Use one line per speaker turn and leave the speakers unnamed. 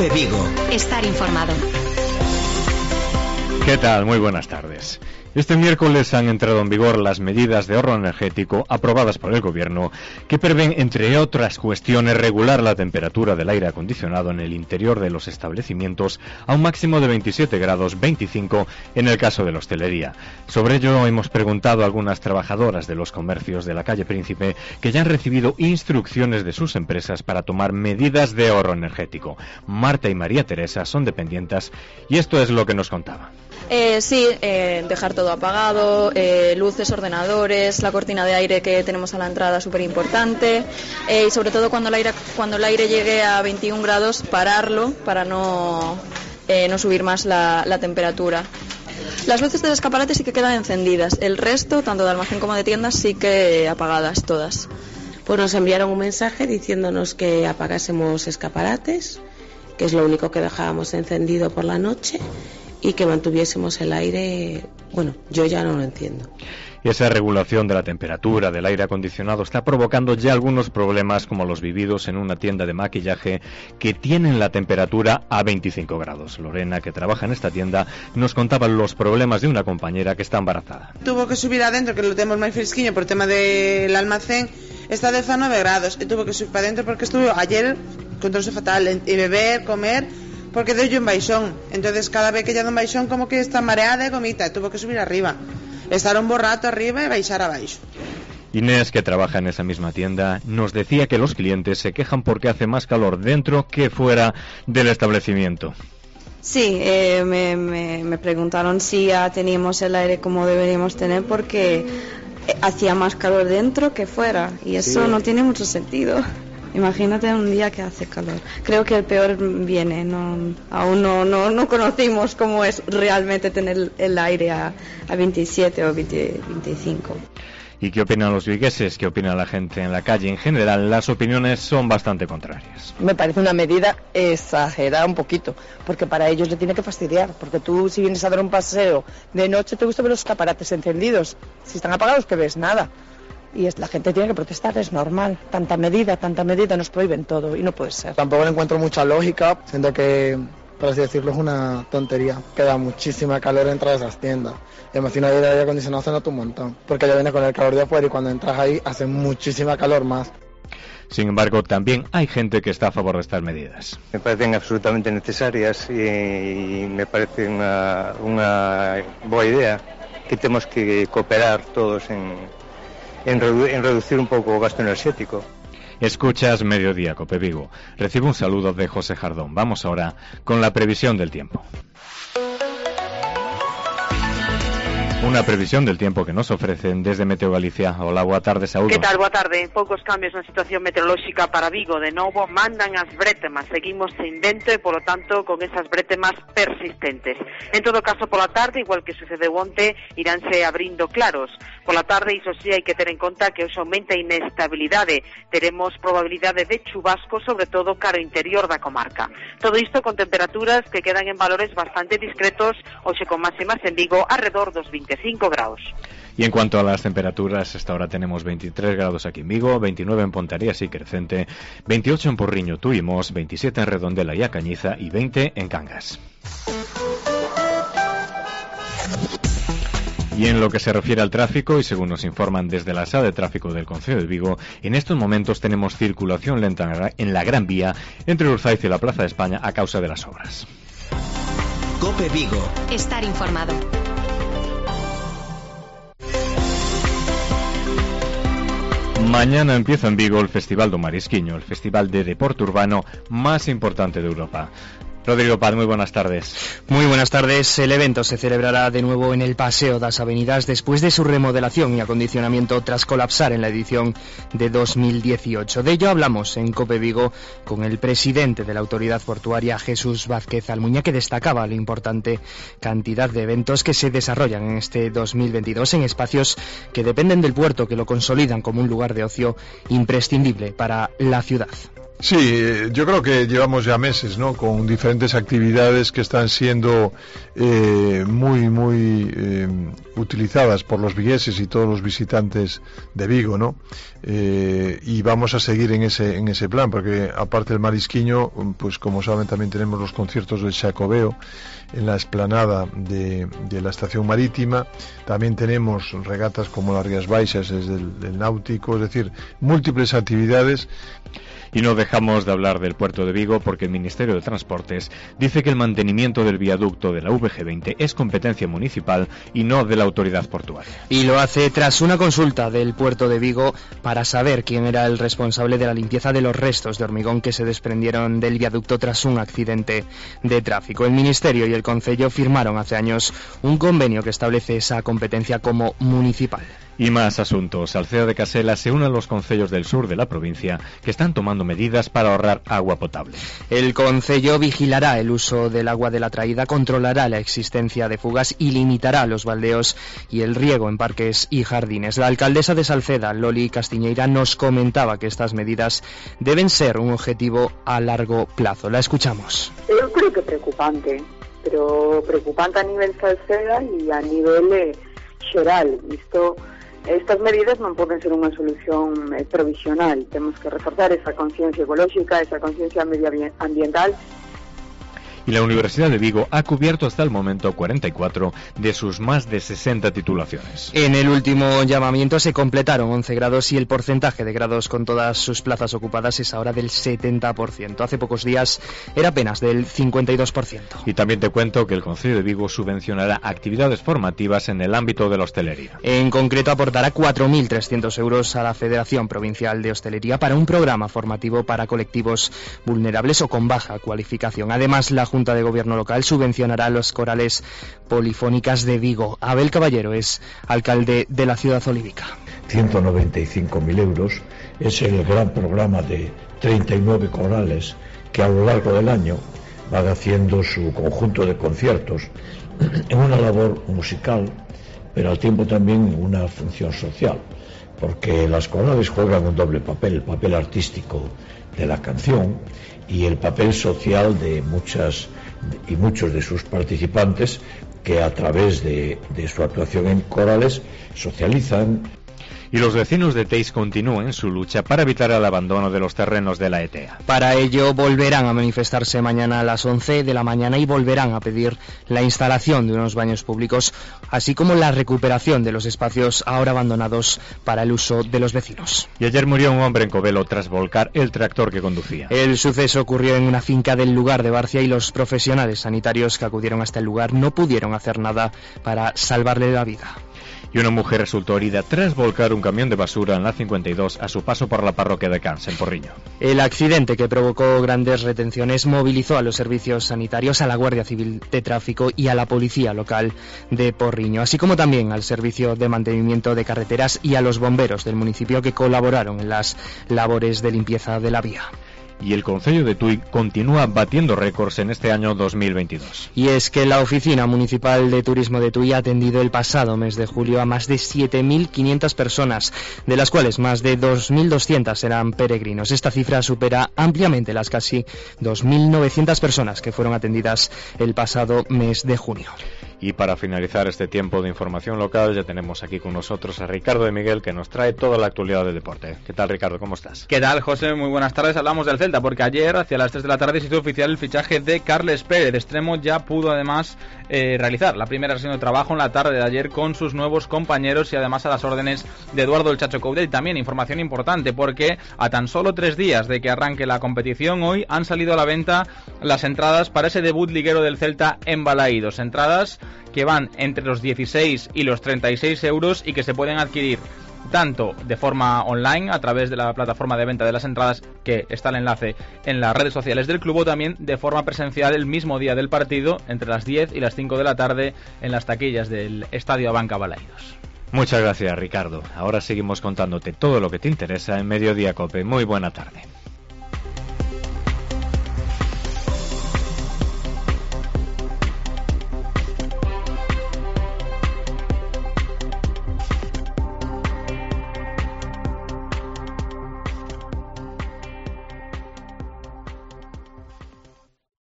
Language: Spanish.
COPE Vigo.
Estar informado.
¿Qué tal? Muy buenas tardes. Este miércoles han entrado en vigor las medidas de ahorro energético aprobadas por el Gobierno que prevén, entre otras cuestiones, regular la temperatura del aire acondicionado en el interior de los establecimientos a un máximo de 27 grados 25 en el caso de la hostelería. Sobre ello hemos preguntado a algunas trabajadoras de los comercios de la calle Príncipe que ya han recibido instrucciones de sus empresas para tomar medidas de ahorro energético. Marta y María Teresa son dependientes y esto es lo que nos contaban.
Dejar todo apagado, luces, ordenadores, la cortina de aire que tenemos a la entrada súper importante, y sobre todo cuando el aire llegue a 21 grados pararlo para no subir más la temperatura. Las luces del escaparate sí que quedan encendidas, el resto, tanto de almacén como de tiendas, sí que apagadas todas.
Pues nos enviaron un mensaje diciéndonos que apagásemos escaparates, que es lo único que dejábamos encendido por la noche, y que mantuviésemos el aire. Bueno, yo ya no lo entiendo.
Y esa regulación de la temperatura del aire acondicionado está provocando ya algunos problemas, como los vividos en una tienda de maquillaje que tienen la temperatura a 25 grados. Lorena, que trabaja en esta tienda, nos contaba los problemas de una compañera que está embarazada.
Tuvo que subir adentro, que lo tenemos más fresquiño por tema del almacén, está de 19 grados, y tuvo que subir para adentro porque estuvo ayer encontróse fatal, y beber, comer, porque dio un baixón. Entonces cada vez que ella da un baixón como que está mareada y gomita, y tuvo que subir arriba, estar un rato arriba y baixar abaixo.
Inés, que trabaja en esa misma tienda, nos decía que los clientes se quejan porque hace más calor dentro que fuera del establecimiento.
Sí, me preguntaron si ya teníamos el aire como deberíamos tener, porque hacía más calor dentro que fuera, y eso no tiene mucho sentido. Imagínate un día que hace calor. Creo que el peor viene. Aún no conocimos cómo es realmente tener el aire a 27 o 25.
¿Y qué opinan los vigueses? ¿Qué opina la gente en la calle? En general, las opiniones son bastante contrarias.
Me parece una medida exagerada un poquito, porque para ellos le tiene que fastidiar, porque tú, si vienes a dar un paseo de noche, te gusta ver los escaparates encendidos. Si están apagados, que ves nada. Y la gente tiene que protestar, es normal. Tanta medida, nos prohíben todo y no puede ser.
Tampoco le encuentro mucha lógica, siento que, por así decirlo, es una tontería. Queda muchísima calor dentro de esas tiendas. Y además, si no hay aire acondicionado, se nota un montón. Porque ya viene con el calor de afuera y cuando entras ahí hace muchísima calor más.
Sin embargo, también hay gente que está a favor de estas medidas.
Me parecen absolutamente necesarias y me parece una buena idea que tenemos que cooperar todos en reducir un poco el gasto energético.
Escuchas Mediodía Cope Vigo. Recibo un saludo de José Jardón. Vamos ahora con la previsión del tiempo. Una previsión del tiempo que nos ofrecen desde Meteo Galicia. Hola, boa tarde, Saúl.
Que tal, boa tarde. Poucos cambios na situación meteorolóxica para Vigo. De novo, mandan as brétemas. Seguimos sen vento e, polo tanto, con esas brétemas persistentes. En todo caso, pola tarde, igual que sucedeu onte, iránse abrindo claros. Pola tarde, iso sí, hai que ter en conta que hoxe aumenta a inestabilidade. Teremos probabilidade de chubasco, sobre todo cara ao interior da comarca. Todo isto con temperaturas que quedan en valores bastante discretos, hoxe con máximas en Vigo alrededor dos 25 grados.
Y en cuanto a las temperaturas, hasta ahora tenemos 23 grados aquí en Vigo, 29 en Ponteareas y Crecente, 28 en Porriño, Tuimos, 27 en Redondela y A Cañiza y 20 en Cangas. Y en lo que se refiere al tráfico, y según nos informan desde la sala de tráfico del Concello de Vigo, en estos momentos tenemos circulación lenta en la Gran Vía entre Urzaiz y la Plaza de España a causa de las obras.
COPE Vigo.
Estar informado.
Mañana empieza en Vigo el Festival do Marisquiño, el festival de deporte urbano más importante de Europa. Rodrigo Paz, muy buenas tardes.
Muy buenas tardes. El evento se celebrará de nuevo en el Paseo das Avenidas después de su remodelación y acondicionamiento tras colapsar en la edición de 2018. De ello hablamos en COPE Vigo con el presidente de la Autoridad Portuaria, Jesús Vázquez Almuña, que destacaba la importante cantidad de eventos que se desarrollan en este 2022 en espacios que dependen del puerto, que lo consolidan como un lugar de ocio imprescindible para la ciudad.
Sí, yo creo que llevamos ya meses, ¿no?, con diferentes actividades que están siendo muy utilizadas por los vigueses y todos los visitantes de Vigo, ¿no? Y vamos a seguir en ese plan, porque aparte del Marisquiño, pues como saben, también tenemos los conciertos del Xacobeo en la explanada de la estación marítima. También tenemos regatas como las Rías Baixas del Náutico, es decir, múltiples actividades.
Y no dejamos de hablar del puerto de Vigo porque el Ministerio de Transportes dice que el mantenimiento del viaducto de la VG20 es competencia municipal y no de la autoridad portuaria.
Y lo hace tras una consulta del puerto de Vigo para saber quién era el responsable de la limpieza de los restos de hormigón que se desprendieron del viaducto tras un accidente de tráfico. El Ministerio y el Concello firmaron hace años un convenio que establece esa competencia como municipal.
Y más asuntos. Alcea de Casela se une a los concellos del sur de la provincia que están tomando medidas para ahorrar agua potable.
El concello vigilará el uso del agua de la traída, controlará la existencia de fugas y limitará los baldeos y el riego en parques y jardines. La alcaldesa de Salceda, Loli Castiñeira, nos comentaba que estas medidas deben ser un objetivo a largo plazo. La escuchamos.
Yo creo que preocupante, pero preocupante a nivel Salceda y a nivel xeral. Estas medidas non poden ser unha solución provisional. Temos que reforzar esa conciencia ecolóxica, esa conciencia medioambiental.
Y la Universidad de Vigo ha cubierto hasta el momento 44 de sus más de 60 titulaciones.
En el último llamamiento se completaron 11 grados y el porcentaje de grados con todas sus plazas ocupadas es ahora del 70%. Hace pocos días era apenas del 52%.
Y también te cuento que el Concello de Vigo subvencionará actividades formativas en el ámbito de la hostelería.
En concreto aportará 4.300 euros a la Federación Provincial de Hostelería para un programa formativo para colectivos vulnerables o con baja cualificación. Además, la Junta de Gobierno local subvencionará los corales polifónicas de Vigo. Abel Caballero es alcalde de la ciudad olívica.
195.000 euros es el gran programa de 39 corales que a lo largo del año van haciendo su conjunto de conciertos en una labor musical, pero al tiempo también una función social, porque las corales juegan un doble papel, el papel artístico de la canción y el papel social de muchos de sus participantes que a través de su actuación en corales socializan.
Y los vecinos de Teis continúan su lucha para evitar el abandono de los terrenos de la ETEA.
Para ello volverán a manifestarse mañana a las 11 de la mañana y volverán a pedir la instalación de unos baños públicos, así como la recuperación de los espacios ahora abandonados para el uso de los vecinos.
Y ayer murió un hombre en Covelo tras volcar el tractor que conducía.
El suceso ocurrió en una finca del lugar de Barcia y los profesionales sanitarios que acudieron hasta el lugar no pudieron hacer nada para salvarle la vida.
Y una mujer resultó herida tras volcar un camión de basura en la 52 a su paso por la parroquia de Cans, en Porriño.
El accidente, que provocó grandes retenciones, movilizó a los servicios sanitarios, a la Guardia Civil de Tráfico y a la Policía Local de Porriño, así como también al Servicio de Mantenimiento de Carreteras y a los bomberos del municipio que colaboraron en las labores de limpieza de la vía.
Y el Concello de Tui continúa batiendo récords en este año 2022.
Y es que la Oficina Municipal de Turismo de Tui ha atendido el pasado mes de julio a más de 7.500 personas, de las cuales más de 2.200 eran peregrinos. Esta cifra supera ampliamente las casi 2.900 personas que fueron atendidas el pasado mes de junio.
Y para finalizar este tiempo de información local, ya tenemos aquí con nosotros a Ricardo de Miguel, que nos trae toda la actualidad del deporte. ¿Qué tal, Ricardo? ¿Cómo estás?
¿Qué tal, José? Muy buenas tardes. Hablamos del Celta, porque ayer, hacia las 3 de la tarde, se hizo oficial el fichaje de Carles Pérez. De extremo ya pudo, además, realizar la primera sesión de trabajo en la tarde de ayer con sus nuevos compañeros y, además, a las órdenes de Eduardo el Chacho Coudet. Y también información importante, porque a tan solo 3 días de que arranque la competición, hoy han salido a la venta las entradas para ese debut liguero del Celta en Balaídos. Entradas que van entre los 16 y los 36 euros y que se pueden adquirir tanto de forma online a través de la plataforma de venta de las entradas, que está el enlace en las redes sociales del club, o también de forma presencial el mismo día del partido entre las 10 y las 5 de la tarde en las taquillas del Estadio Abanca Balaídos.
Muchas gracias, Ricardo. Ahora seguimos contándote todo lo que te interesa en Mediodía Cope. Muy buena tarde.